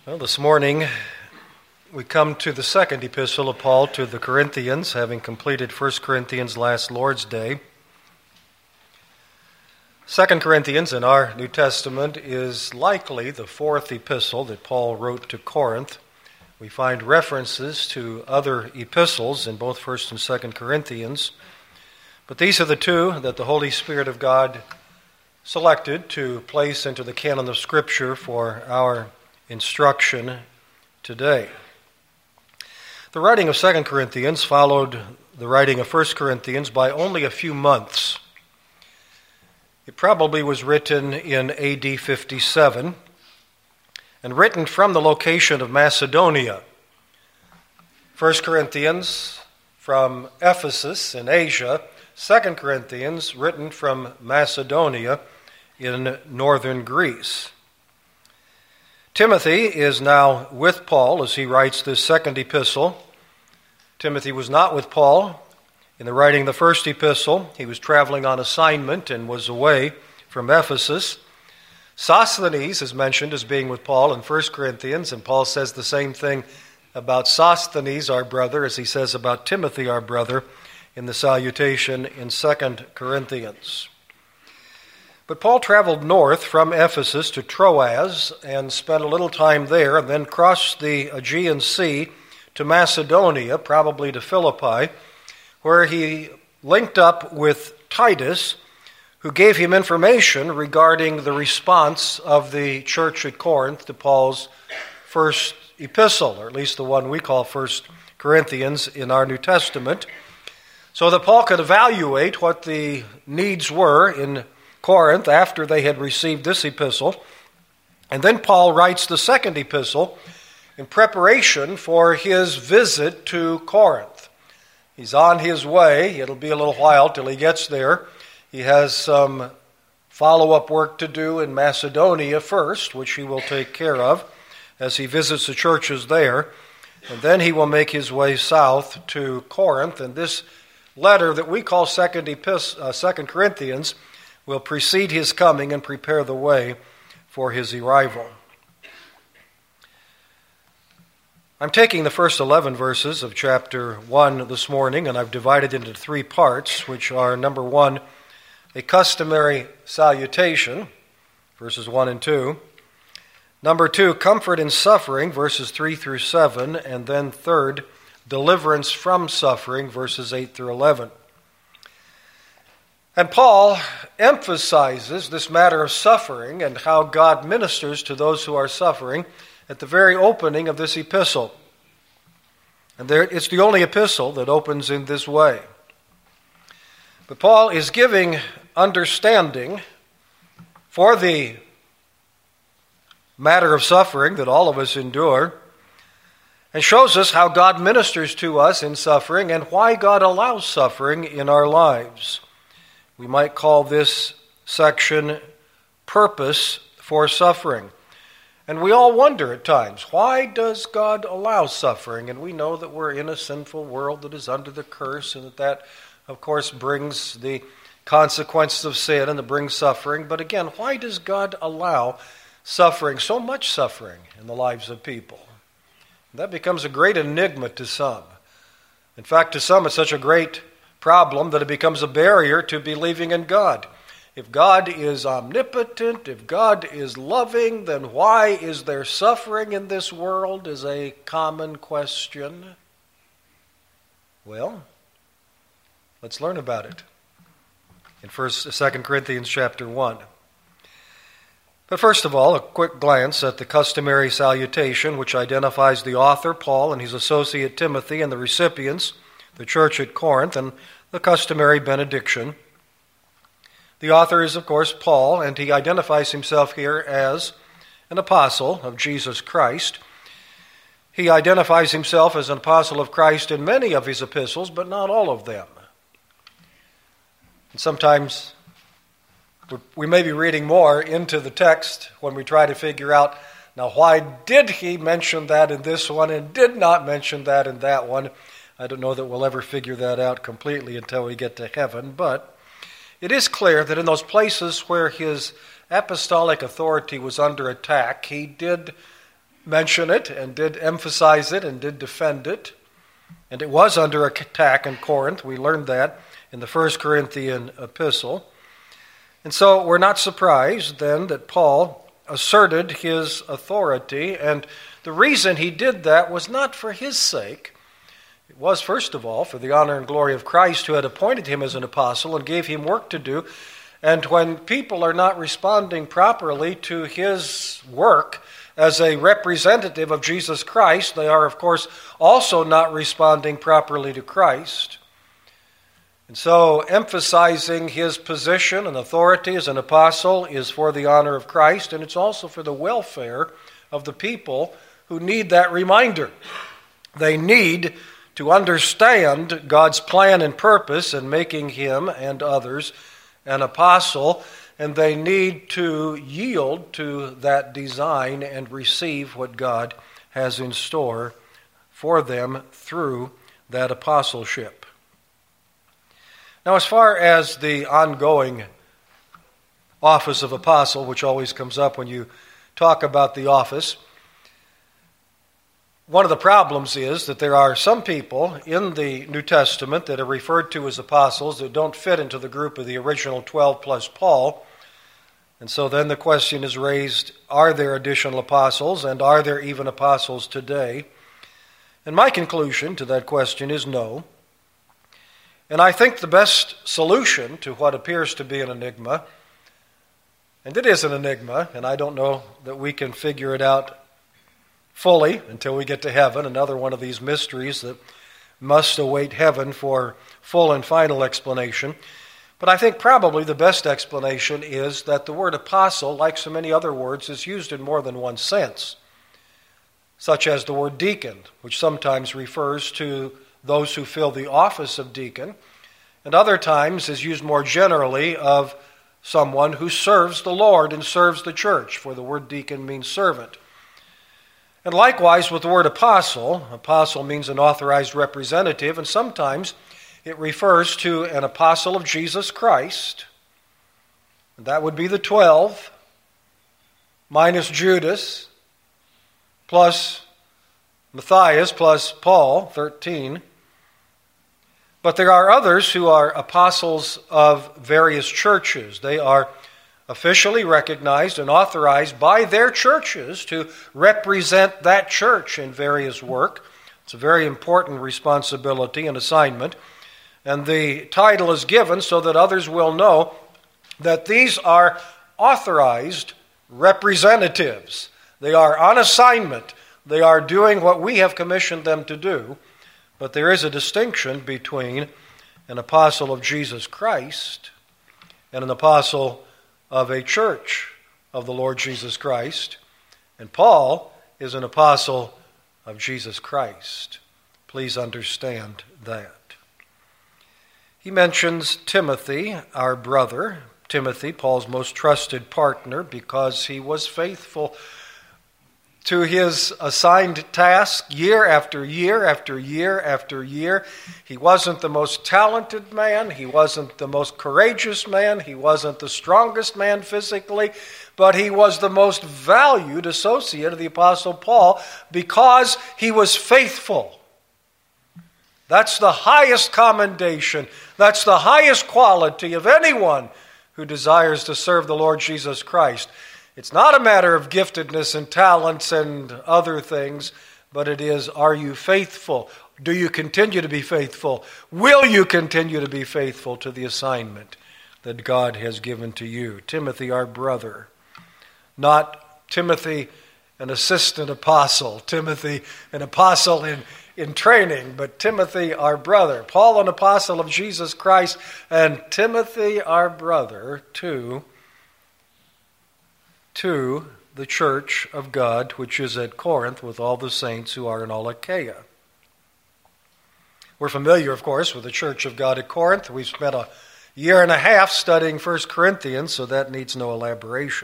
Well, this morning we come to the second epistle of Paul to the Corinthians, having completed 1 Corinthians last Lord's Day. 2 Corinthians in our New Testament is likely the fourth epistle that Paul wrote to Corinth. We find references to other epistles in both 1 and 2 Corinthians, but these are the two that the Holy Spirit of God selected to place into the canon of Scripture for our instruction today. The writing of 2 Corinthians followed the writing of 1 Corinthians by only a few months. It probably was written in AD 57 and written from the location of Macedonia. 1 Corinthians from Ephesus in Asia, 2 Corinthians written from Macedonia in northern Greece. Timothy is now with Paul as he writes this second epistle. Timothy was not with Paul in the writing of the first epistle. He was traveling on assignment and was away from Ephesus. Sosthenes is mentioned as being with Paul in 1 Corinthians, and Paul says the same thing about Sosthenes, our brother, as he says about Timothy, our brother, in the salutation in 2 Corinthians. But Paul traveled north from Ephesus to Troas and spent a little time there, and then crossed the Aegean Sea to Macedonia, probably to Philippi, where he linked up with Titus, who gave him information regarding the response of the church at Corinth to Paul's first epistle, or at least the one we call 1 Corinthians in our New Testament, so that Paul could evaluate what the needs were in Corinth after they had received this epistle. And then Paul writes the second epistle in preparation for his visit to Corinth. He's on his way. It'll be a little while till he gets there. He has some follow-up work to do in Macedonia first, which he will take care of as he visits the churches there. And then he will make his way south to Corinth. And this letter that we call 2 Corinthians will precede his coming and prepare the way for his arrival. I'm taking the first 11 verses of chapter 1 this morning, and I've divided it into three parts, which are, number 1, a customary salutation, verses 1 and 2. Number 2, comfort in suffering, verses 3 through 7. And then third, deliverance from suffering, verses 8 through 11. And Paul emphasizes this matter of suffering and how God ministers to those who are suffering at the very opening of this epistle. And it's the only epistle that opens in this way. But Paul is giving understanding for the matter of suffering that all of us endure, and shows us how God ministers to us in suffering and why God allows suffering in our lives. We might call this section Purpose for Suffering. And we all wonder at times, why does God allow suffering? And we know that we're in a sinful world that is under the curse, and that of course, brings the consequences of sin and it brings suffering. But again, why does God allow suffering, so much suffering in the lives of people? That becomes a great enigma to some. In fact, to some it's such a great problem that it becomes a barrier to believing in God. If God is omnipotent, if God is loving, then why is there suffering in this world is a common question. Well, let's learn about it in 2 Corinthians chapter 1. But first of all, a quick glance at the customary salutation, which identifies the author, Paul, and his associate Timothy, and the recipients, the church at Corinth, and the customary benediction. The author is, of course, Paul, and he identifies himself here as an apostle of Jesus Christ. He identifies himself as an apostle of Christ in many of his epistles, but not all of them. And sometimes we may be reading more into the text when we try to figure out, now why did he mention that in this one and did not mention that in that one? I don't know that we'll ever figure that out completely until we get to heaven, but it is clear that in those places where his apostolic authority was under attack, he did mention it and did emphasize it and did defend it. And it was under attack in Corinth. We learned that in the 1 Corinthian epistle. And so we're not surprised then that Paul asserted his authority. And the reason he did that was not for his sake. It was, first of all, for the honor and glory of Christ, who had appointed him as an apostle and gave him work to do. And when people are not responding properly to his work as a representative of Jesus Christ, they are, of course, also not responding properly to Christ. And so emphasizing his position and authority as an apostle is for the honor of Christ, and it's also for the welfare of the people who need that reminder. They need to understand God's plan and purpose in making him and others an apostle, and they need to yield to that design and receive what God has in store for them through that apostleship. Now, as far as the ongoing office of apostle, which always comes up when you talk about the office, one of the problems is that there are some people in the New Testament that are referred to as apostles that don't fit into the group of the original 12 plus Paul. And so then the question is raised, are there additional apostles, and are there even apostles today? And my conclusion to that question is no. And I think the best solution to what appears to be an enigma, and it is an enigma, and I don't know that we can figure it out fully until we get to heaven, another one of these mysteries that must await heaven for full and final explanation. But I think probably the best explanation is that the word apostle, like so many other words, is used in more than one sense, such as the word deacon, which sometimes refers to those who fill the office of deacon, and other times is used more generally of someone who serves the Lord and serves the church, for the word deacon means servant. And likewise with the word apostle, apostle means an authorized representative, and sometimes it refers to an apostle of Jesus Christ. And that would be the 12, minus Judas, plus Matthias, plus Paul, 13. But there are others who are apostles of various churches. They are officially recognized and authorized by their churches to represent that church in various work. It's a very important responsibility and assignment. And the title is given so that others will know that these are authorized representatives. They are on assignment. They are doing what we have commissioned them to do. But there is a distinction between an apostle of Jesus Christ and an apostle of a church of the Lord Jesus Christ. And Paul is an apostle of Jesus Christ. Please understand that. He mentions Timothy, our brother. Timothy, Paul's most trusted partner, because he was faithful to his assigned task year after year after year after year. He wasn't the most talented man. He wasn't the most courageous man. He wasn't the strongest man physically. But he was the most valued associate of the Apostle Paul because he was faithful. That's the highest commendation. That's the highest quality of anyone who desires to serve the Lord Jesus Christ. It's not a matter of giftedness and talents and other things, but it is, are you faithful? Do you continue to be faithful? Will you continue to be faithful to the assignment that God has given to you? Timothy, our brother. Not Timothy, an assistant apostle. Timothy, an apostle in training, but Timothy, our brother. Paul, an apostle of Jesus Christ, and Timothy, our brother, to the church of God, which is at Corinth, with all the saints who are in all Achaia. We're familiar, of course, with the church of God at Corinth. We've spent a year and a half studying 1 Corinthians, so that needs no elaboration.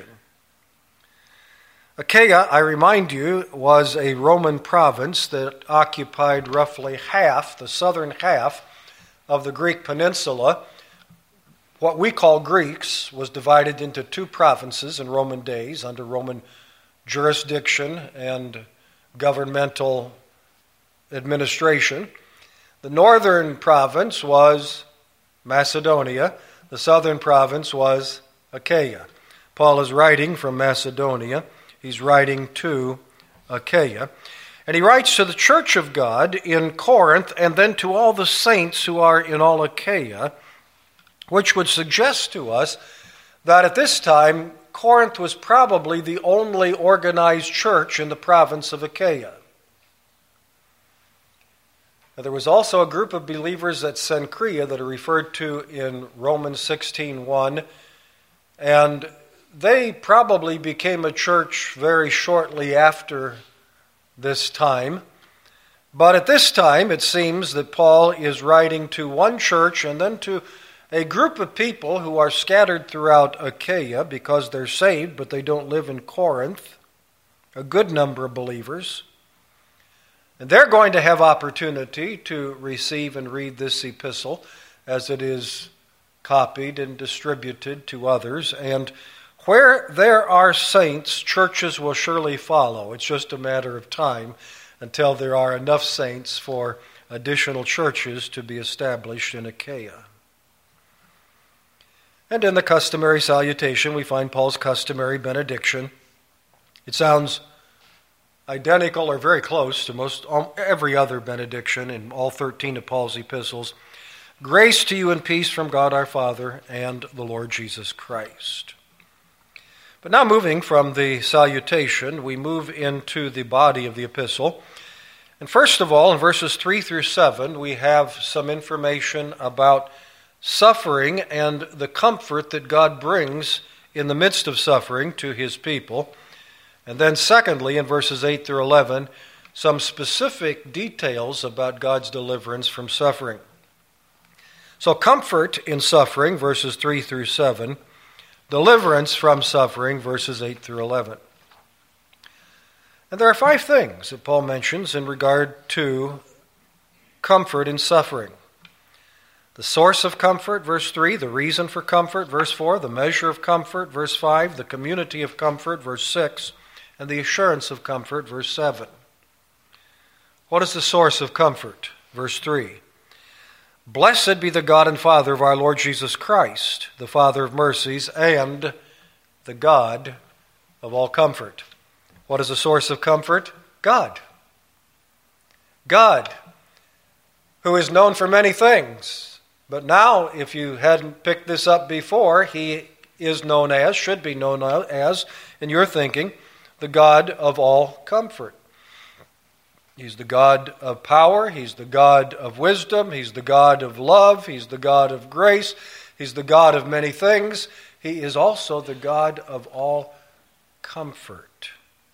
Achaia, I remind you, was a Roman province that occupied roughly half, the southern half, of the Greek peninsula. What we call Greeks was divided into two provinces in Roman days under Roman jurisdiction and governmental administration. The northern province was Macedonia. The southern province was Achaia. Paul is writing from Macedonia. He's writing to Achaia. And he writes to the church of God in Corinth and then to all the saints who are in all Achaia, which would suggest to us that at this time, Corinth was probably the only organized church in the province of Achaia. Now, there was also a group of believers at Cenchrea that are referred to in Romans 16:1, and they probably became a church very shortly after this time. But at this time, it seems that Paul is writing to one church and then to a group of people who are scattered throughout Achaia because they're saved, but they don't live in Corinth, a good number of believers. And they're going to have opportunity to receive and read this epistle as it is copied and distributed to others. And where there are saints, churches will surely follow. It's just a matter of time until there are enough saints for additional churches to be established in Achaia. And in the customary salutation, we find Paul's customary benediction. It sounds identical or very close to every other benediction in all 13 of Paul's epistles. Grace to you and peace from God our Father and the Lord Jesus Christ. But now moving from the salutation, we move into the body of the epistle. And first of all, in verses 3 through 7, we have some information about suffering and the comfort that God brings in the midst of suffering to his people. And then secondly, in verses 8 through 11, some specific details about God's deliverance from suffering. So comfort in suffering, verses 3 through 7. Deliverance from suffering, verses 8 through 11. And there are 5 things that Paul mentions in regard to comfort in suffering. The source of comfort, verse 3, the reason for comfort, verse 4, the measure of comfort, verse 5, the community of comfort, verse 6, and the assurance of comfort, verse 7. What is the source of comfort? Verse 3. Blessed be the God and Father of our Lord Jesus Christ, the Father of mercies, and the God of all comfort. What is the source of comfort? God. God, who is known for many things. But now, if you hadn't picked this up before, he is known as, should be known as, in your thinking, the God of all comfort. He's the God of power. He's the God of wisdom. He's the God of love. He's the God of grace. He's the God of many things. He is also the God of all comfort.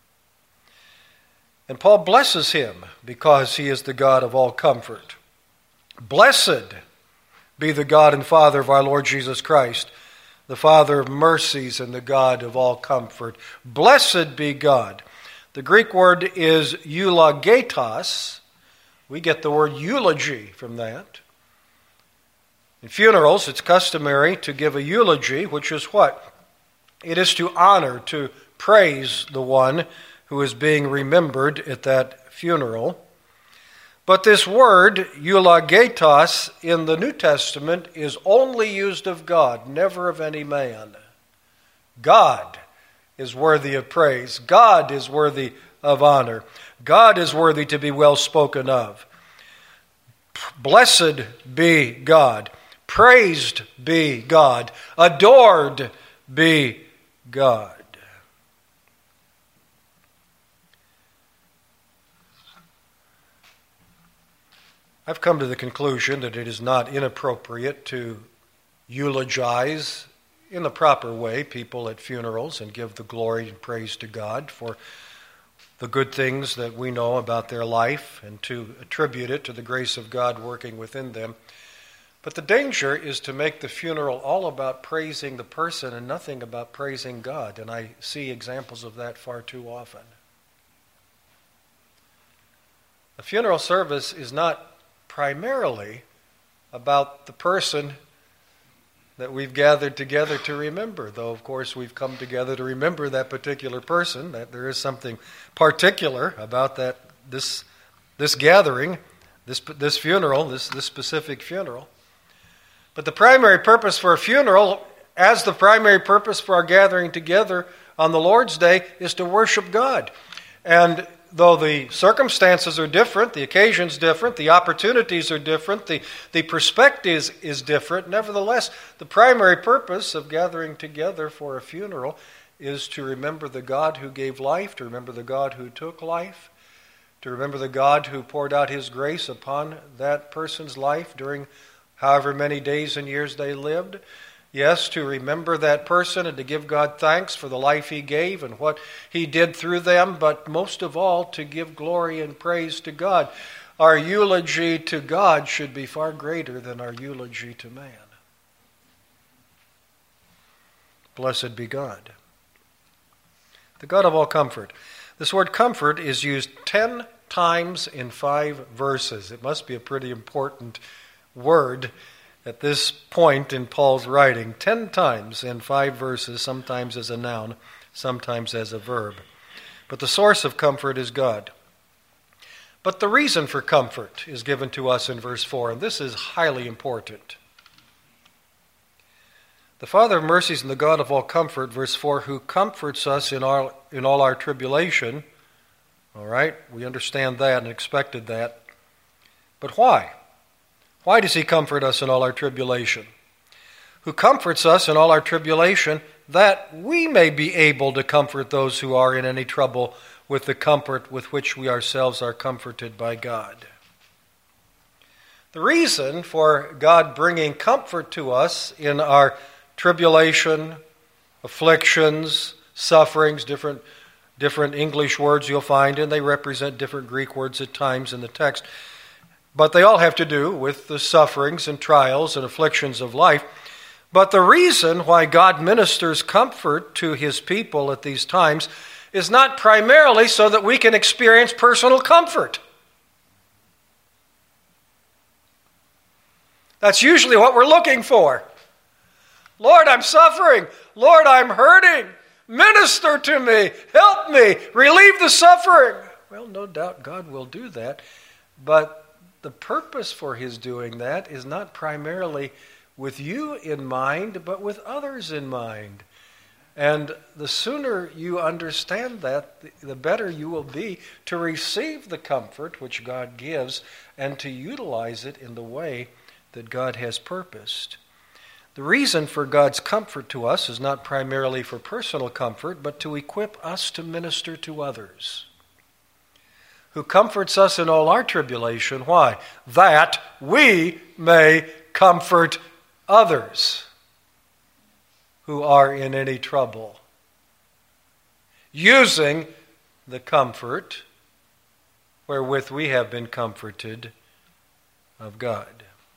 And Paul blesses him because he is the God of all comfort. Blessed be the God and Father of our Lord Jesus Christ, the Father of mercies and the God of all comfort. Blessed be God. The Greek word is eulogetos. We get the word eulogy from that. In funerals, it's customary to give a eulogy, which is what? It is to honor, to praise the one who is being remembered at that funeral. But this word, eulogetos, in the New Testament is only used of God, never of any man. God is worthy of praise. God is worthy of honor. God is worthy to be well spoken of. Blessed be God. Praised be God. Adored be God. I've come to the conclusion that it is not inappropriate to eulogize in the proper way people at funerals and give the glory and praise to God for the good things that we know about their life and to attribute it to the grace of God working within them. But the danger is to make the funeral all about praising the person and nothing about praising God, and I see examples of that far too often. A funeral service is not primarily about the person that we've gathered together to remember, though of course we've come together to remember that particular person, that there is something particular about this gathering, this funeral, this specific funeral. But the primary purpose for a funeral, as the primary purpose for our gathering together on the Lord's Day, is to worship God. And though the circumstances are different, the occasion's different, the opportunities are different, the perspective is different, nevertheless, the primary purpose of gathering together for a funeral is to remember the God who gave life, to remember the God who took life, to remember the God who poured out His grace upon that person's life during however many days and years they lived. Yes, to remember that person and to give God thanks for the life He gave and what He did through them, but most of all, to give glory and praise to God. Our eulogy to God should be far greater than our eulogy to man. Blessed be God. The God of all comfort. This word comfort is used 10 times in 5 verses. It must be a pretty important word at this point in Paul's writing. 10 times in 5 verses, sometimes as a noun, sometimes as a verb. But the source of comfort is God. But the reason for comfort is given to us in verse 4, and this is highly important. The Father of mercies and the God of all comfort, verse 4, who comforts us in all our tribulation. All right, we understand that and expected that. But why? Why does He comfort us in all our tribulation? Who comforts us in all our tribulation, that we may be able to comfort those who are in any trouble with the comfort with which we ourselves are comforted by God. The reason for God bringing comfort to us in our tribulation, afflictions, sufferings, different English words you'll find, and they represent different Greek words at times in the text, but they all have to do with the sufferings and trials and afflictions of life. But the reason why God ministers comfort to His people at these times is not primarily so that we can experience personal comfort. That's usually what we're looking for. Lord, I'm suffering. Lord, I'm hurting. Minister to me. Help me. Relieve the suffering. Well, no doubt God will do that, but the purpose for His doing that is not primarily with you in mind, but with others in mind. And the sooner you understand that, the better you will be to receive the comfort which God gives and to utilize it in the way that God has purposed. The reason for God's comfort to us is not primarily for personal comfort, but to equip us to minister to others. Who comforts us in all our tribulation. Why? That we may comfort others who are in any trouble, using the comfort wherewith we have been comforted of God.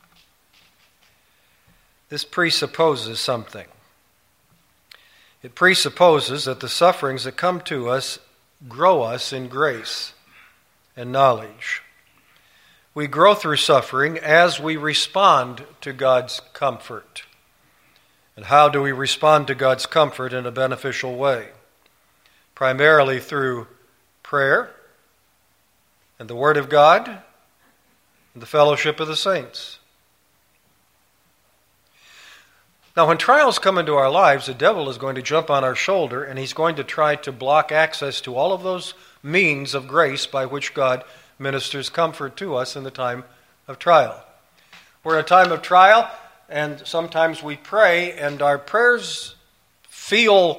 This presupposes something. It presupposes that the sufferings that come to us grow us in grace and knowledge. We grow through suffering as we respond to God's comfort. And how do we respond to God's comfort in a beneficial way? Primarily through prayer and the Word of God and the fellowship of the saints. Now, when trials come into our lives, the devil is going to jump on our shoulder and he's going to try to block access to all of those means of grace by which God ministers comfort to us in the time of trial. We're in a time of trial, and sometimes we pray, and our prayers feel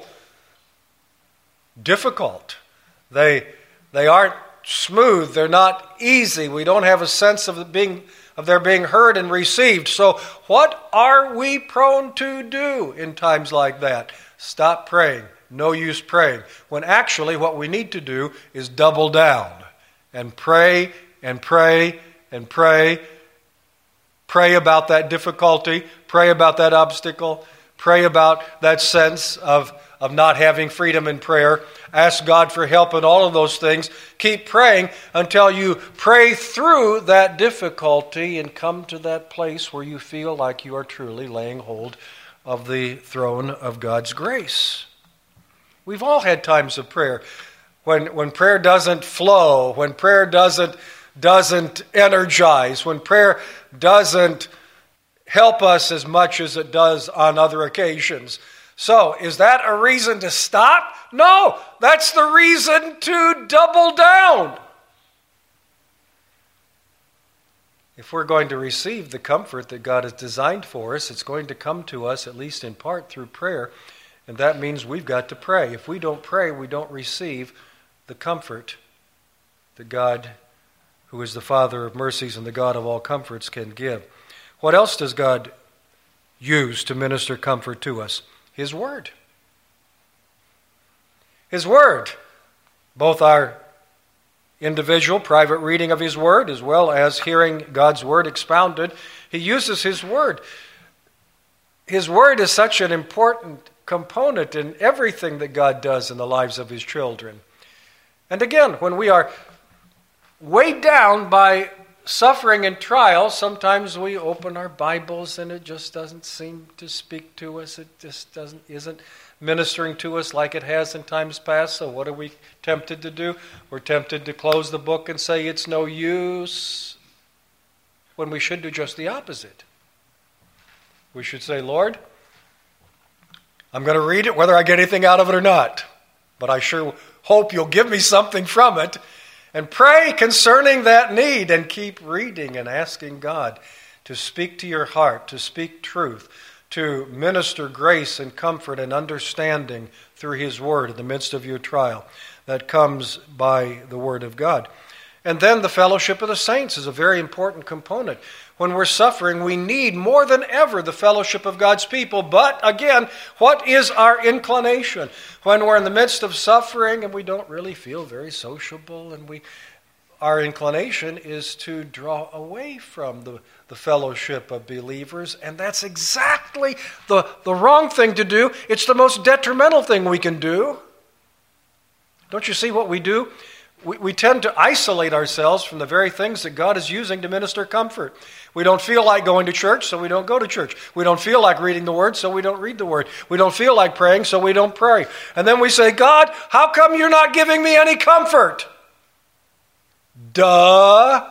difficult. They aren't smooth. They're not easy. We don't have a sense of their being heard and received. So what are we prone to do in times like that? Stop praying. No use praying. When actually what we need to do is double down and pray and pray and pray. Pray about that difficulty. Pray about that obstacle. Pray about that sense of not having freedom in prayer. Ask God for help in all of those things. Keep praying until you pray through that difficulty and come to that place where you feel like you are truly laying hold of the throne of God's grace. We've all had times of prayer when prayer doesn't flow, when prayer doesn't energize, when prayer doesn't help us as much as it does on other occasions. So, is that a reason to stop? No, that's the reason to double down. If we're going to receive the comfort that God has designed for us, it's going to come to us, at least in part, through prayer. And that means we've got to pray. If we don't pray, we don't receive the comfort that God, who is the Father of mercies and the God of all comforts, can give. What else does God use to minister comfort to us? His Word. His Word. Both our individual, private reading of His Word, as well as hearing God's Word expounded, He uses His Word. His Word is such an important component in everything that God does in the lives of His children. And again, when we are weighed down by suffering and trial, sometimes we open our Bibles and it just doesn't seem to speak to us. It just isn't ministering to us like it has in times past. So what are we tempted to do? We're tempted to close the book and say it's no use, when we should do just the opposite. We should say, Lord, I'm going to read it whether I get anything out of it or not, but I sure hope you'll give me something from it. And pray concerning that need and keep reading and asking God to speak to your heart, to speak truth, to minister grace and comfort and understanding through His Word in the midst of your trial. That comes by the Word of God. And then the fellowship of the saints is a very important component. When we're suffering, we need more than ever the fellowship of God's people. But again, what is our inclination? When we're in the midst of suffering and we don't really feel very sociable, and our inclination is to draw away from the fellowship of believers, and that's exactly the wrong thing to do. It's the most detrimental thing we can do. Don't you see what we do? We tend to isolate ourselves from the very things that God is using to minister comfort. We don't feel like going to church, so we don't go to church. We don't feel like reading the Word, so we don't read the Word. We don't feel like praying, so we don't pray. And then we say, God, how come you're not giving me any comfort? Duh.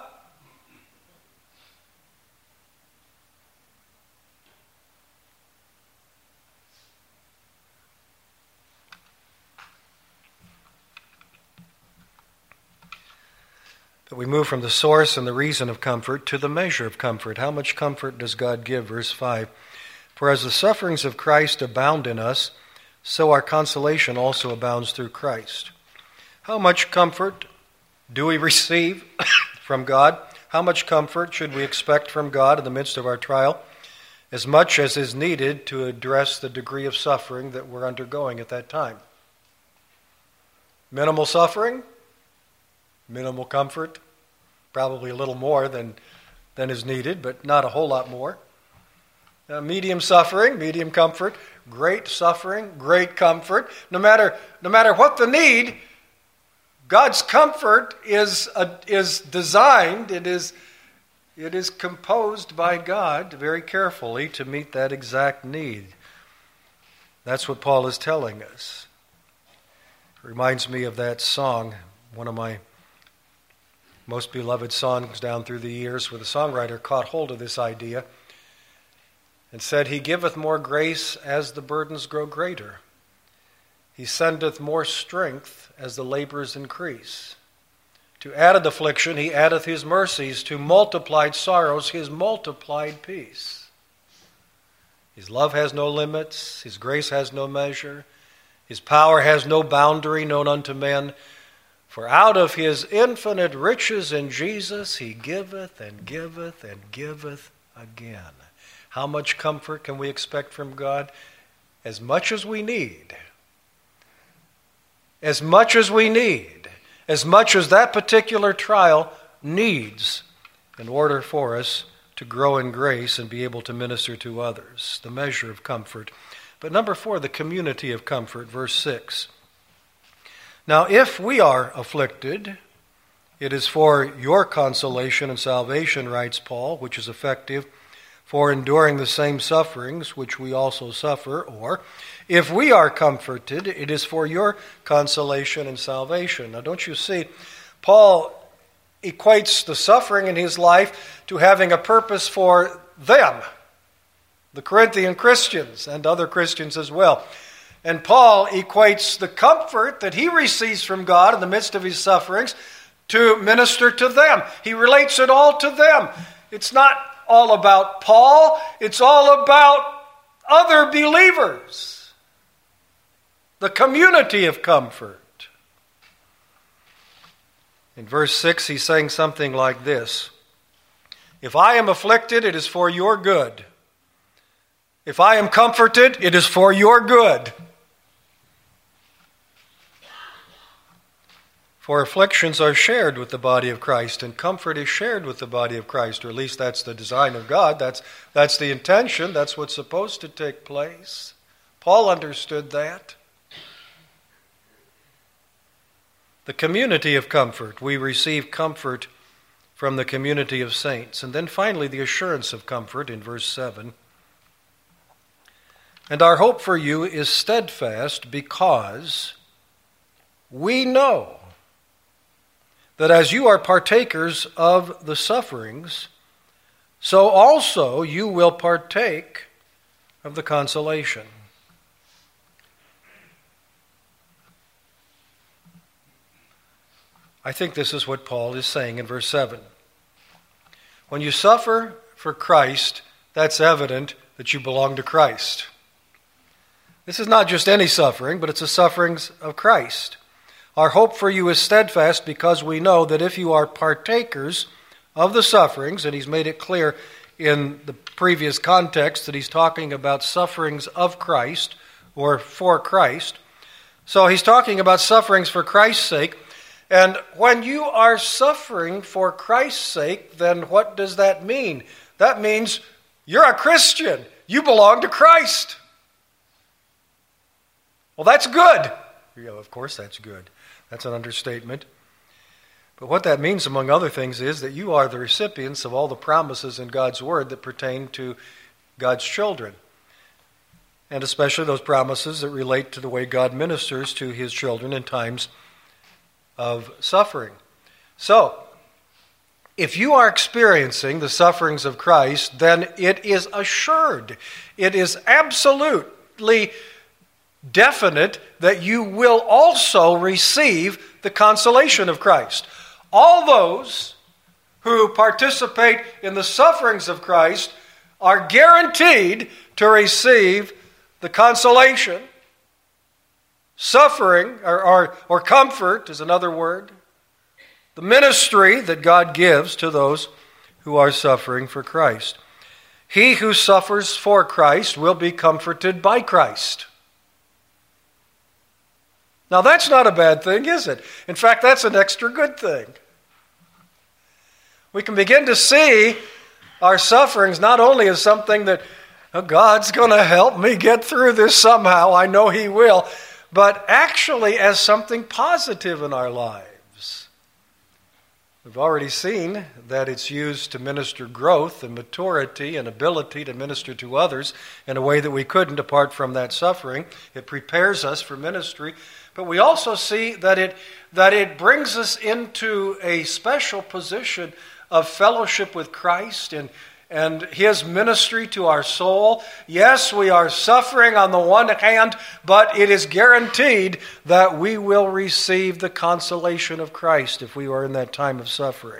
But we move from the source and the reason of comfort to the measure of comfort. How much comfort does God give? Verse 5. For as the sufferings of Christ abound in us, so our consolation also abounds through Christ. How much comfort do we receive from God? How much comfort should we expect from God in the midst of our trial? As much as is needed to address the degree of suffering that we're undergoing at that time. Minimal suffering? Minimal comfort, probably a little more than is needed, but not a whole lot more. Medium suffering, medium comfort. Great suffering, great comfort. No matter what the need, God's comfort is designed. It is composed by God very carefully to meet that exact need. That's what Paul is telling us. It reminds me of that song, one of my most beloved songs down through the years, where the songwriter caught hold of this idea and said, He giveth more grace as the burdens grow greater. He sendeth more strength as the labors increase. To added affliction He addeth His mercies, to multiplied sorrows His multiplied peace. His love has no limits, His grace has no measure, His power has no boundary known unto men. For out of His infinite riches in Jesus He giveth and giveth and giveth again. How much comfort can we expect from God? As much as we need. As much as we need. As much as that particular trial needs in order for us to grow in grace and be able to minister to others. The measure of comfort. But number 4, the community of comfort, verse 6. Now, if we are afflicted, it is for your consolation and salvation, writes Paul, which is effective for enduring the same sufferings which we also suffer, or if we are comforted, it is for your consolation and salvation. Now don't you see, Paul equates the suffering in his life to having a purpose for them, the Corinthian Christians and other Christians as well. And Paul equates the comfort that he receives from God in the midst of his sufferings to minister to them. He relates it all to them. It's not all about Paul, it's all about other believers. The community of comfort. In verse 6, he's saying something like this: if I am afflicted, it is for your good. If I am comforted, it is for your good. For afflictions are shared with the body of Christ, and comfort is shared with the body of Christ, or at least that's the design of God. That's the intention. That's what's supposed to take place. Paul understood that. The community of comfort. We receive comfort from the community of saints. And then finally, the assurance of comfort in verse 7. And our hope for you is steadfast because we know that as you are partakers of the sufferings, so also you will partake of the consolation. I think this is what Paul is saying in verse 7. When you suffer for Christ, that's evident that you belong to Christ. This is not just any suffering, but it's the sufferings of Christ. Our hope for you is steadfast because we know that if you are partakers of the sufferings, and he's made it clear in the previous context that he's talking about sufferings of Christ or for Christ. So he's talking about sufferings for Christ's sake. And when you are suffering for Christ's sake, then what does that mean? That means you're a Christian. You belong to Christ. Well, that's good. Yeah, of course that's good. That's an understatement. But what that means, among other things, is that you are the recipients of all the promises in God's Word that pertain to God's children. And especially those promises that relate to the way God ministers to His children in times of suffering. So, if you are experiencing the sufferings of Christ, then it is assured, it is absolutely definite that you will also receive the consolation of Christ. All those who participate in the sufferings of Christ are guaranteed to receive the consolation. Suffering, or comfort is another word. The ministry that God gives to those who are suffering for Christ. He who suffers for Christ will be comforted by Christ. Now that's not a bad thing, is it? In fact, that's an extra good thing. We can begin to see our sufferings not only as something that God's going to help me get through this somehow, I know He will, but actually as something positive in our lives. We've already seen that it's used to minister growth and maturity and ability to minister to others in a way that we couldn't apart from that suffering. It prepares us for ministry. But we also see that it brings us into a special position of fellowship with Christ and His ministry to our soul. Yes, we are suffering on the one hand, but it is guaranteed that we will receive the consolation of Christ if we are in that time of suffering.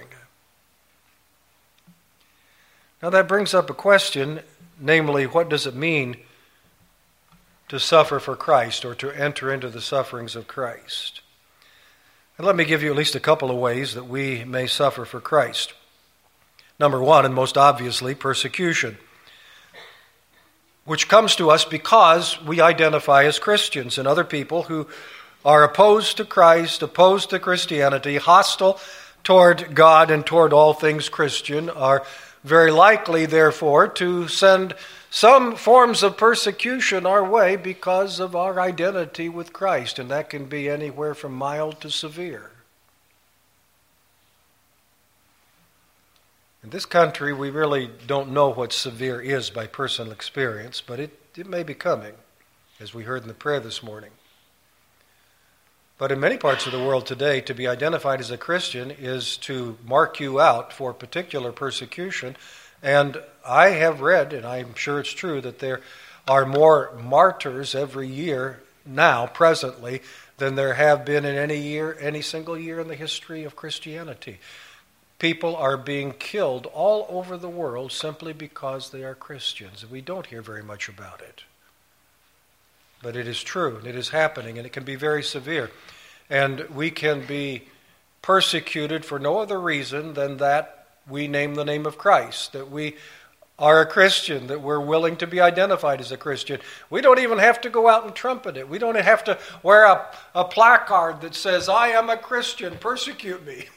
Now that brings up a question, namely, what does it mean to suffer for Christ or to enter into the sufferings of Christ? And let me give you at least a couple of ways that we may suffer for Christ. Number one, and most obviously, persecution, which comes to us because we identify as Christians, and other people who are opposed to Christ, opposed to Christianity, hostile toward God and toward all things Christian, are very likely, therefore, to send some forms of persecution our way because of our identity with Christ, and that can be anywhere from mild to severe. In this country, we really don't know what severe is by personal experience, but it may be coming, as we heard in the prayer this morning. But in many parts of the world today, to be identified as a Christian is to mark you out for particular persecution. And I have read, and I'm sure it's true, that there are more martyrs every year now, presently, than there have been in any single year in the history of Christianity. People are being killed all over the world simply because they are Christians. And we don't hear very much about it. But it is true, and it is happening, and it can be very severe. And we can be persecuted for no other reason than that we name the name of Christ, that we are a Christian, that we're willing to be identified as a Christian. We don't even have to go out and trumpet it. We don't have to wear a placard that says, "I am a Christian, persecute me."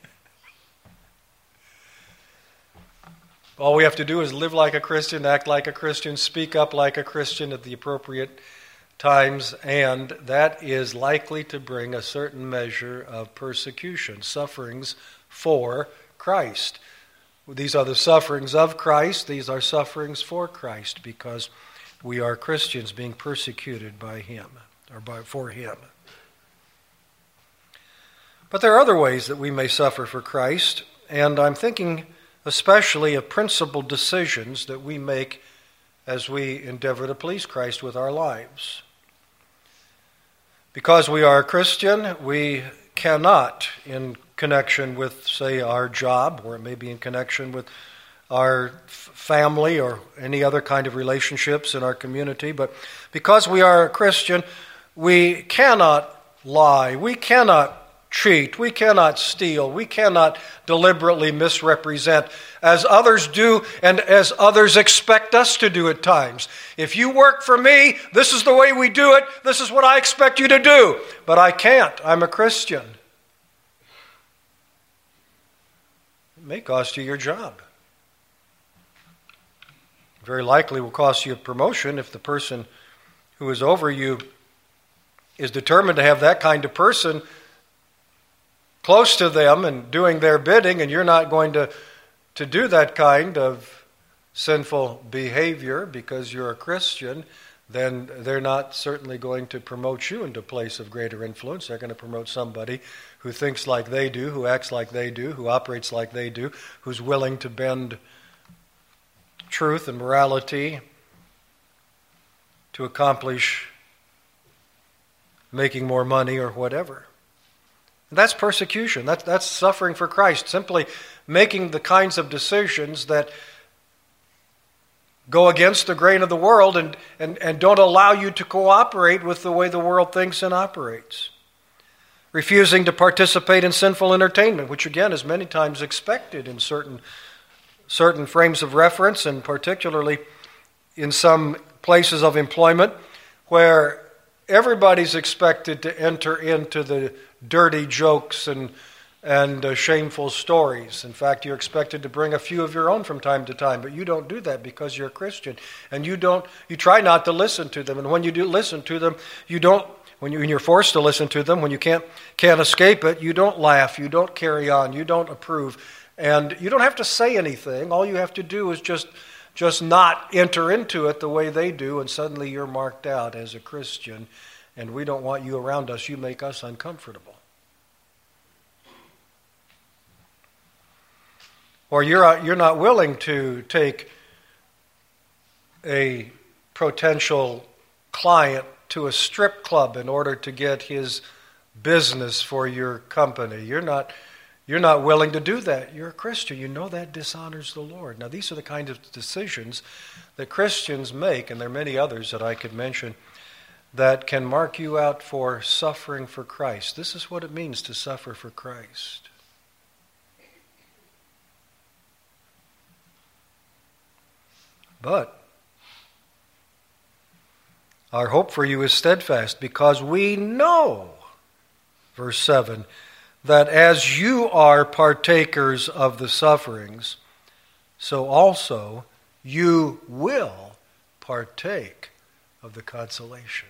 All we have to do is live like a Christian, act like a Christian, speak up like a Christian at the appropriate times, and that is likely to bring a certain measure of persecution, sufferings for Christ. These are the sufferings of Christ. These are sufferings for Christ because we are Christians being persecuted by Him or for Him. But there are other ways that we may suffer for Christ, and I'm thinking especially of principal decisions that we make as we endeavor to please Christ with our lives. Because we are a Christian, we cannot, in connection with, say, our job, or it may be in connection with our family or any other kind of relationships in our community, but because we are a Christian, we cannot lie, we cannot cheat, we cannot steal, we cannot deliberately misrepresent as others do and as others expect us to do at times. If you work for me, this is the way we do it, this is what I expect you to do. But I can't, I'm a Christian. It may cost you your job. Very likely will cost you a promotion if the person who is over you is determined to have that kind of person close to them and doing their bidding, and you're not going to do that kind of sinful behavior because you're a Christian, then they're not certainly going to promote you into a place of greater influence. They're going to promote somebody who thinks like they do, who acts like they do, who operates like they do, who's willing to bend truth and morality to accomplish making more money or whatever. That's persecution. That's suffering for Christ. Simply making the kinds of decisions that go against the grain of the world and don't allow you to cooperate with the way the world thinks and operates. Refusing to participate in sinful entertainment, which again is many times expected in certain frames of reference, and particularly in some places of employment where everybody's expected to enter into the dirty jokes and shameful stories. In fact, you're expected to bring a few of your own from time to time, but you don't do that because you're a Christian, and you try not to listen to them. And when you do listen to them, when you're forced to listen to them, when you can't escape it, you don't laugh, you don't carry on, you don't approve, and you don't have to say anything. All you have to do is just not enter into it the way they do, and suddenly you're marked out as a Christian, and we don't want you around us. You make us uncomfortable. Or you're not willing to take a potential client to a strip club in order to get his business for your company. You're not willing to do that. You're a Christian. You know that dishonors the Lord. Now, these are the kind of decisions that Christians make, and there are many others that I could mention, that can mark you out for suffering for Christ. This is what it means to suffer for Christ. But our hope for you is steadfast, because we know, verse 7, that as you are partakers of the sufferings, so also you will partake of the consolation.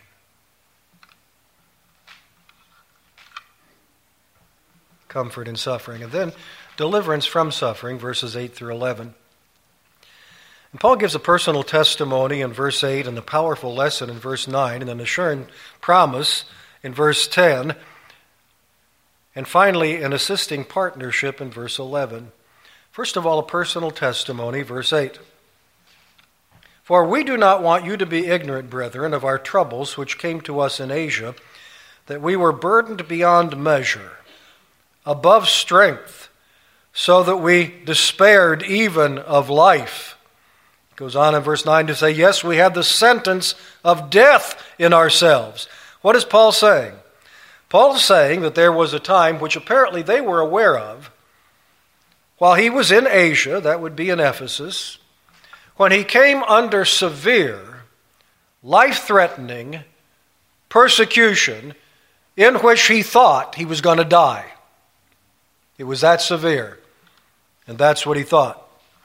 Comfort in suffering. And then deliverance from suffering, verses 8 through 11. And Paul gives a personal testimony in verse 8 and a powerful lesson in verse 9 and an assuring promise in verse 10, and finally an assisting partnership in verse 11. First of all, a personal testimony, verse 8. For we do not want you to be ignorant, brethren, of our troubles which came to us in Asia, that we were burdened beyond measure, above strength, so that we despaired even of life. It goes on in verse 9 to say, yes, we had the sentence of death in ourselves. What is Paul saying? Paul is saying that there was a time which apparently they were aware of, while he was in Asia, that would be in Ephesus, when he came under severe, life-threatening persecution in which he thought he was going to die. It was that severe, and that's what he thought.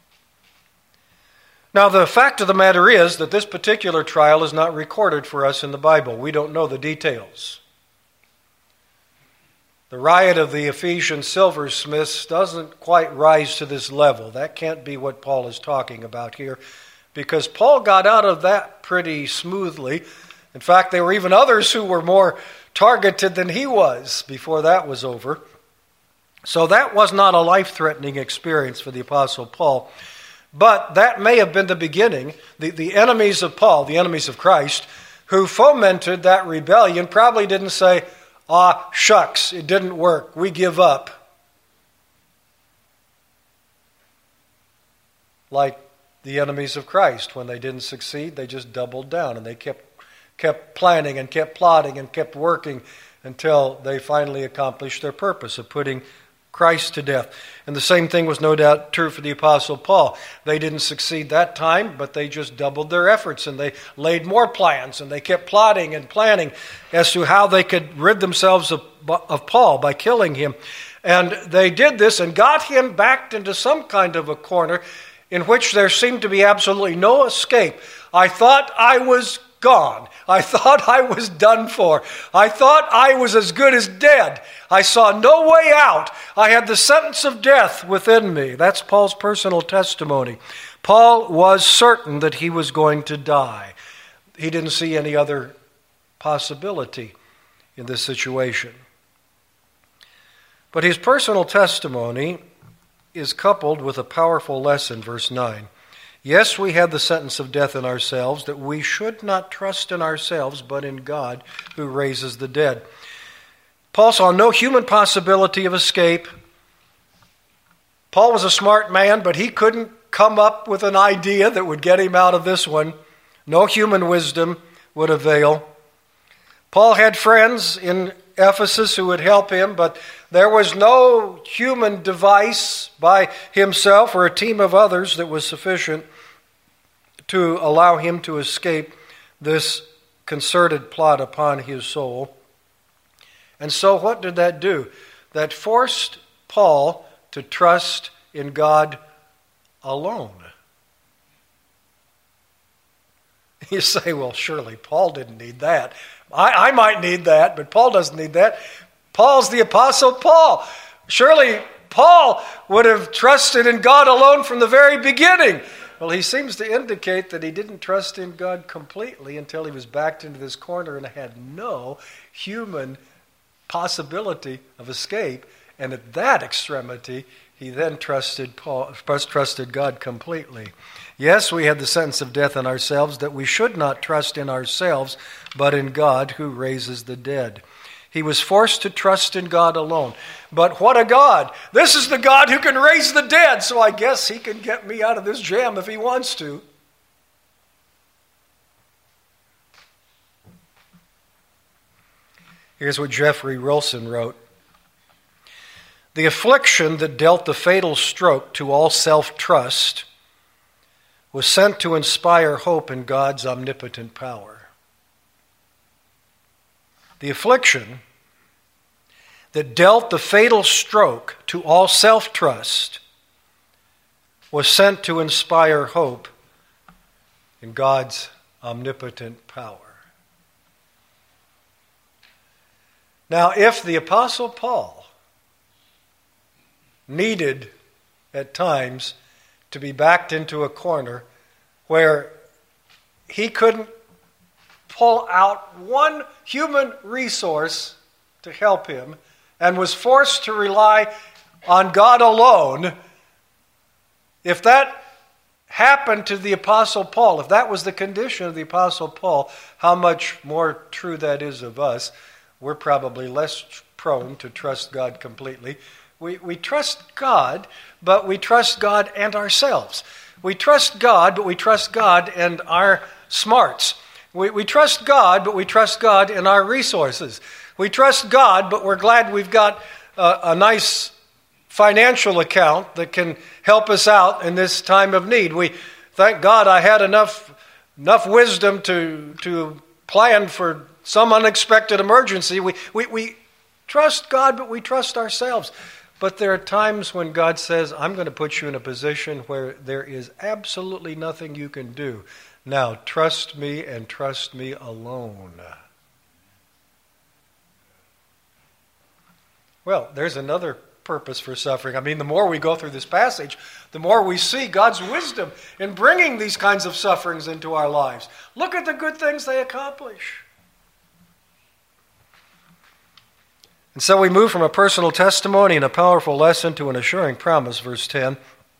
Now, the fact of the matter is that this particular trial is not recorded for us in the Bible. We don't know the details. The riot of the Ephesian silversmiths doesn't quite rise to this level. That can't be what Paul is talking about here, because Paul got out of that pretty smoothly. In fact, there were even others who were more targeted than he was before that was over. So that was not a life-threatening experience for the Apostle Paul. But that may have been the beginning. The enemies of Paul, the enemies of Christ, who fomented that rebellion, probably didn't say, shucks, it didn't work, we give up. Like the enemies of Christ, when they didn't succeed, they just doubled down and they kept planning and kept plotting and kept working until they finally accomplished their purpose of putting Christ to death. And the same thing was no doubt true for the Apostle Paul. They didn't succeed that time, but they just doubled their efforts and they laid more plans and they kept plotting and planning as to how they could rid themselves of Paul by killing him. And they did this and got him backed into some kind of a corner in which there seemed to be absolutely no escape. I thought I was gone. I thought I was done for. I thought I was as good as dead. I saw no way out. I had the sentence of death within me. That's Paul's personal testimony. Paul was certain that he was going to die. He didn't see any other possibility in this situation. But his personal testimony is coupled with a powerful lesson, verse 9. Yes, we had the sentence of death in ourselves, that we should not trust in ourselves, but in God who raises the dead. Paul saw no human possibility of escape. Paul was a smart man, but he couldn't come up with an idea that would get him out of this one. No human wisdom would avail. Paul had friends in Ephesus who would help him, but there was no human device by himself or a team of others that was sufficient to allow him to escape this concerted plot upon his soul. And so what did that do? That forced Paul to trust in God alone. You say, well, surely Paul didn't need that. I might need that, but Paul doesn't need that. Paul's the Apostle Paul. Surely Paul would have trusted in God alone from the very beginning. Well, he seems to indicate that he didn't trust in God completely until he was backed into this corner and had no human possibility of escape. And at that extremity, he then trusted God completely. Yes, we had the sentence of death in ourselves, that we should not trust in ourselves, but in God who raises the dead. He was forced to trust in God alone. But what a God! This is the God who can raise the dead, so I guess he can get me out of this jam if he wants to. Here's what Jeffrey Wilson wrote. The affliction that dealt the fatal stroke to all self-trust was sent to inspire hope in God's omnipotent power. The affliction that dealt the fatal stroke to all self-trust was sent to inspire hope in God's omnipotent power. Now, if the Apostle Paul needed at times to be backed into a corner where he couldn't pull out one human resource to help him and was forced to rely on God alone. If that happened to the Apostle Paul, if that was the condition of the Apostle Paul, how much more true that is of us. We're probably less prone to trust God completely. We trust God, but we trust God and ourselves. We trust God, but we trust God and our smarts. We trust God, but we trust God in our resources. We trust God, but we're glad we've got a nice financial account that can help us out in this time of need. We thank God I had enough wisdom to plan for some unexpected emergency. We trust God, but we trust ourselves. But there are times when God says, I'm going to put you in a position where there is absolutely nothing you can do. Now, trust me and trust me alone. Well, there's another purpose for suffering. I mean, the more we go through this passage, the more we see God's wisdom in bringing these kinds of sufferings into our lives. Look at the good things they accomplish. And so we move from a personal testimony and a powerful lesson to an assuring promise, verse 10.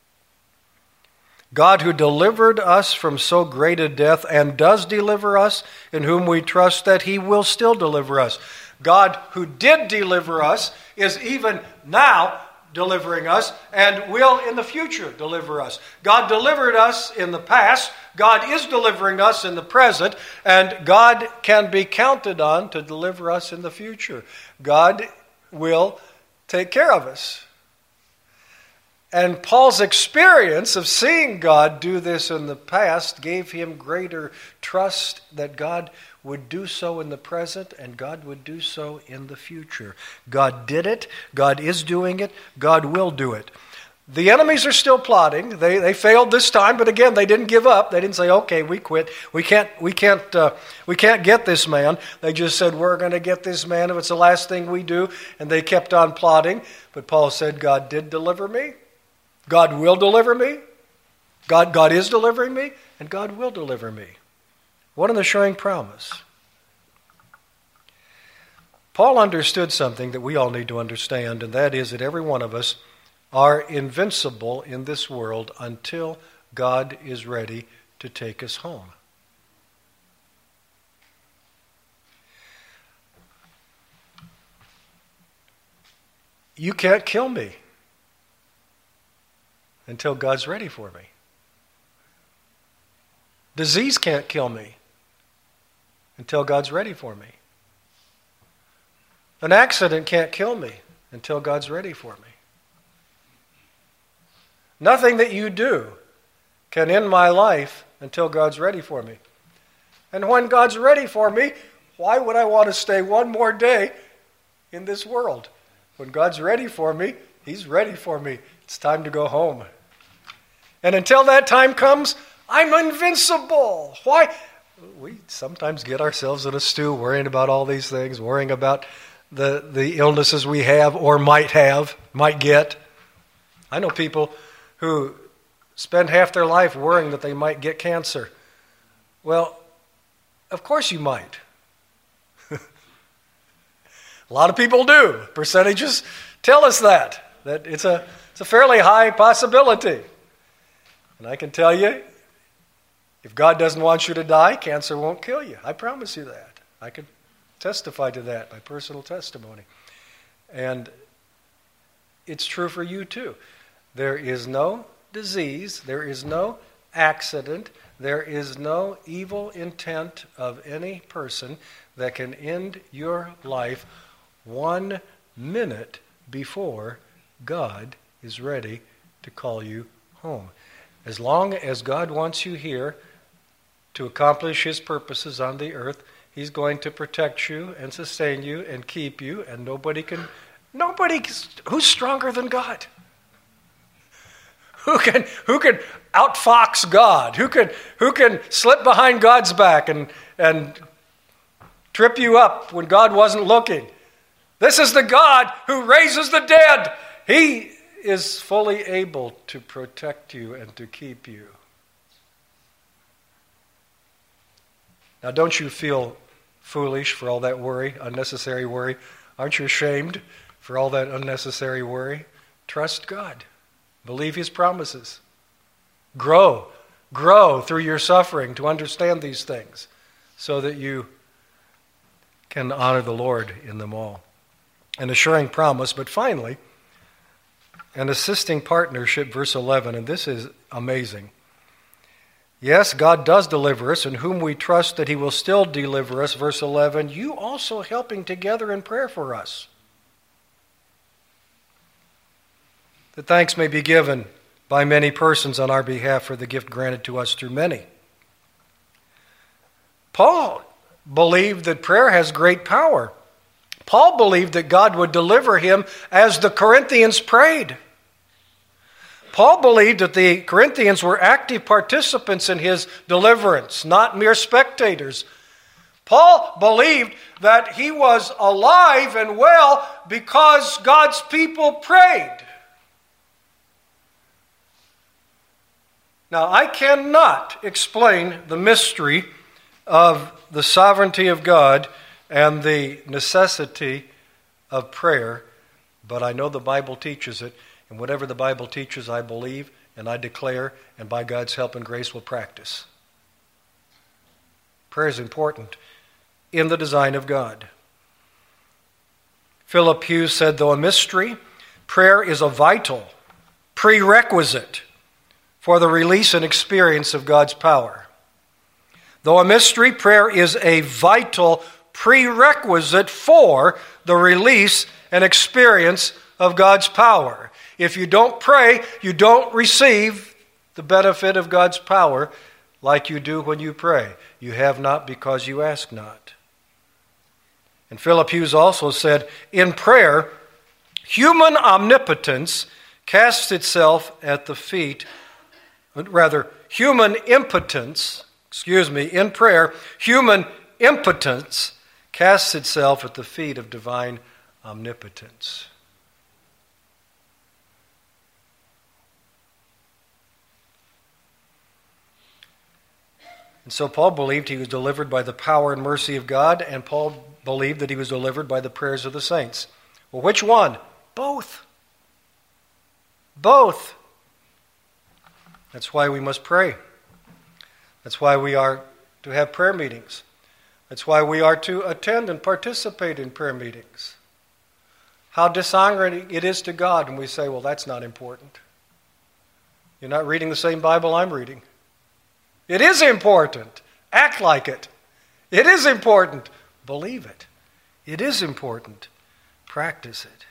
God who delivered us from so great a death and does deliver us, in whom we trust that he will still deliver us. God who did deliver us is even now delivering us and will in the future deliver us. God delivered us in the past. God is delivering us in the present. And God can be counted on to deliver us in the future. God will take care of us. And Paul's experience of seeing God do this in the past gave him greater trust that God would do so in the present and God would do so in the future. God did it. God is doing it. God will do it. The enemies are still plotting. They failed this time, but again, they didn't give up. They didn't say, "Okay, we quit. We can't get this man." They just said, "We're going to get this man if it's the last thing we do." And they kept on plotting. But Paul said, "God did deliver me. God will deliver me. God is delivering me, and God will deliver me." What an assuring promise. Paul understood something that we all need to understand, and that is that every one of us are invincible in this world until God is ready to take us home. You can't kill me until God's ready for me. Disease can't kill me until God's ready for me. An accident can't kill me until God's ready for me. Nothing that you do can end my life until God's ready for me. And when God's ready for me, why would I want to stay one more day in this world? When God's ready for me, He's ready for me. It's time to go home. And until that time comes, I'm invincible. Why? We sometimes get ourselves in a stew worrying about all these things, worrying about the illnesses we have or might get. I know people who spend half their life worrying that they might get cancer. Well, of course you might. A lot of people do. Percentages tell us that it's a fairly high possibility. And I can tell you, if God doesn't want you to die, cancer won't kill you. I promise you that. I can testify to that by personal testimony. And it's true for you too. There is no disease, there is no accident, there is no evil intent of any person that can end your life 1 minute before God is ready to call you home. As long as God wants you here to accomplish His purposes on the earth, He's going to protect you and sustain you and keep you, and nobody, who's stronger than God? Who can outfox God? Who can slip behind God's back and trip you up when God wasn't looking? This is the God who raises the dead. He is fully able to protect you and to keep you. Now, don't you feel foolish for all that worry, unnecessary worry? Aren't you ashamed for all that unnecessary worry? Trust God. Believe His promises. Grow through your suffering to understand these things so that you can honor the Lord in them all. An assuring promise, but finally, an assisting partnership, verse 11, and this is amazing. Yes, God does deliver us, in whom we trust that He will still deliver us. Verse 11, you also helping together in prayer for us, that thanks may be given by many persons on our behalf for the gift granted to us through many. Paul believed that prayer has great power. Paul believed that God would deliver him as the Corinthians prayed. Paul believed that the Corinthians were active participants in his deliverance, not mere spectators. Paul believed that he was alive and well because God's people prayed. Now, I cannot explain the mystery of the sovereignty of God and the necessity of prayer, but I know the Bible teaches it, and whatever the Bible teaches, I believe, and I declare, and by God's help and grace will practice. Prayer is important in the design of God. Philip Hughes said, though a mystery, prayer is a vital prerequisite for the release and experience of God's power. Though a mystery, prayer is a vital prerequisite for the release and experience of God's power. If you don't pray, you don't receive the benefit of God's power like you do when you pray. You have not because you ask not. And Philip Hughes also said, in prayer, human omnipotence casts itself at the feet, human impotence, in prayer, human impotence casts itself at the feet of divine omnipotence. And so Paul believed he was delivered by the power and mercy of God, and Paul believed that he was delivered by the prayers of the saints. Well, which one? Both. Both. That's why we must pray. That's why we are to have prayer meetings. That's why we are to attend and participate in prayer meetings. How dishonoring it is to God when we say, well, that's not important. You're not reading the same Bible I'm reading. It is important. Act like it. It is important. Believe it. It is important. Practice it.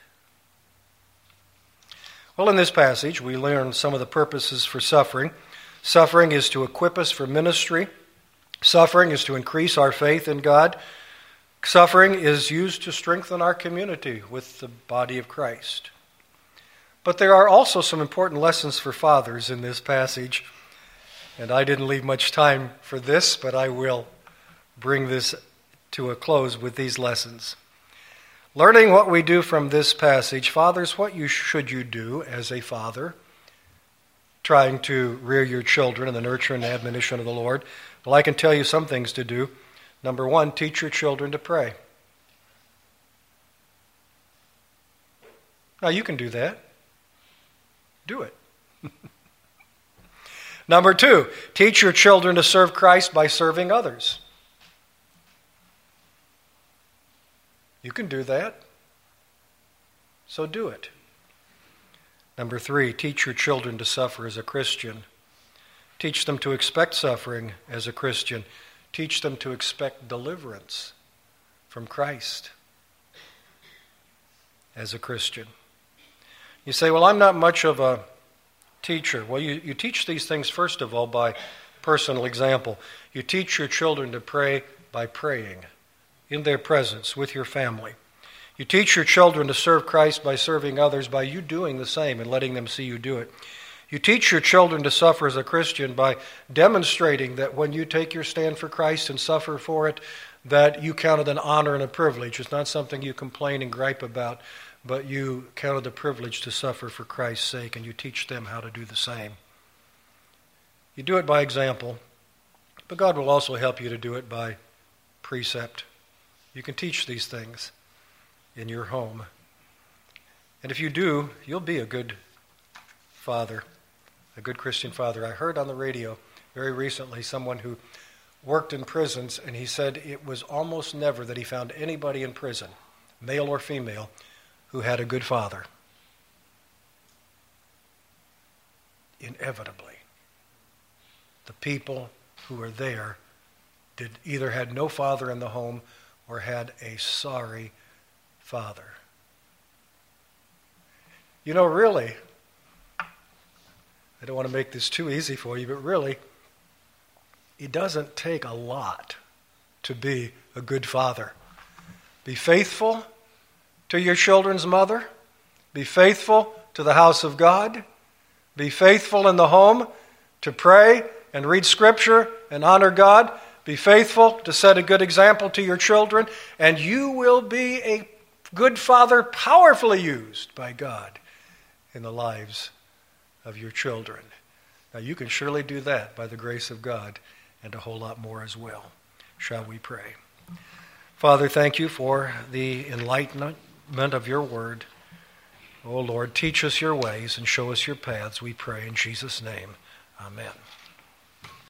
Well, in this passage, we learn some of the purposes for suffering. Suffering is to equip us for ministry. Suffering is to increase our faith in God. Suffering is used to strengthen our community with the body of Christ. But there are also some important lessons for fathers in this passage. And I didn't leave much time for this, but I will bring this to a close with these lessons. Learning what we do from this passage, fathers, what should you do as a father, trying to rear your children in the nurture and admonition of the Lord? Well, I can tell you some things to do. Number one, teach your children to pray. Now, you can do that. Do it. Number two, teach your children to serve Christ by serving others. You can do that. So do it. Number three, teach your children to suffer as a Christian. Teach them to expect suffering as a Christian. Teach them to expect deliverance from Christ as a Christian. You say, well, I'm not much of a teacher. Well, you teach these things, first of all, by personal example. You teach your children to pray by praying in their presence with your family. You teach your children to serve Christ by serving others, by you doing the same and letting them see you do it. You teach your children to suffer as a Christian by demonstrating that when you take your stand for Christ and suffer for it, that you count it an honor and a privilege. It's not something you complain and gripe about, but you count it a privilege to suffer for Christ's sake, and you teach them how to do the same. You do it by example, but God will also help you to do it by precept. You can teach these things in your home. And if you do, you'll be a good father, a good Christian father. I heard on the radio very recently someone who worked in prisons, and he said it was almost never that he found anybody in prison, male or female, who had a good father. Inevitably, the people who were there either had no father in the home or had a sorry father. You know, really, I don't want to make this too easy for you, but really, it doesn't take a lot to be a good father. Be faithful to your children's mother. Be faithful to the house of God. Be faithful in the home to pray and read Scripture and honor God. Be faithful to set a good example to your children, and you will be a good father powerfully used by God in the lives of your children. Now, you can surely do that by the grace of God, and a whole lot more as well. Shall we pray? Father, thank you for the enlightenment of your word. Oh Lord, teach us your ways and show us your paths, we pray in Jesus' name. Amen.